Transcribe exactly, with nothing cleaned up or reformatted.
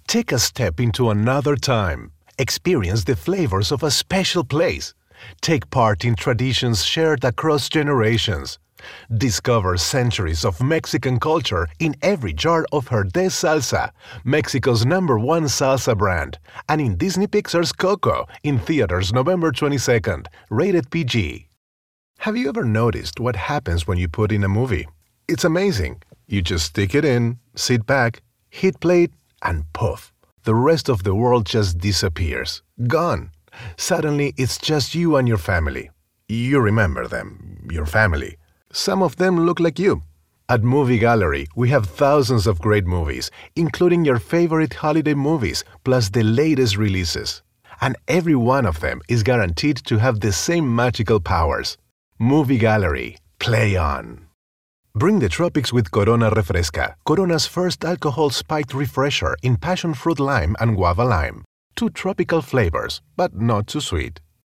Take a step into another time. Experience the flavors of a special place. Take part in traditions shared across generations. Discover centuries of Mexican culture in every jar of Herdez Salsa, Mexico's number one salsa brand, and in Disney Pixar's Coco in theaters November twenty-second, rated P G. Have you ever noticed what happens when you put in a movie? It's amazing. You just stick it in, sit back, hit play, and poof. The rest of the world just disappears. Gone. Suddenly, it's just you and your family. You remember them, your family. Some of them look like you. At Movie Gallery, we have thousands of great movies, including your favorite holiday movies, plus the latest releases. And every one of them is guaranteed to have the same magical powers. Movie Gallery. Play on. Bring the tropics with Corona Refresca, Corona's first alcohol-spiked refresher in passion fruit lime and guava lime. Two tropical flavors, but not too sweet.